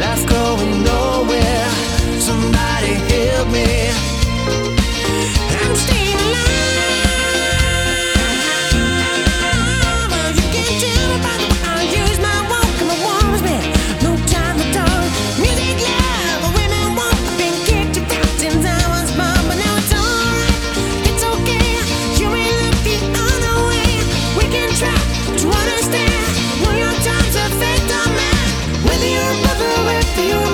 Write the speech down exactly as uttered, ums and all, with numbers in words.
Life going nowhere. Somebody help me. I'm staying alive. You can't tell me by the way I use my walk and my warms me. No time to talk. Music, love, women want. I've been kicked out since I was born, but now it's alright. It's okay. You may look the other way. We can try to understand. Will your times affect our man? Whether you're a brother, whether you're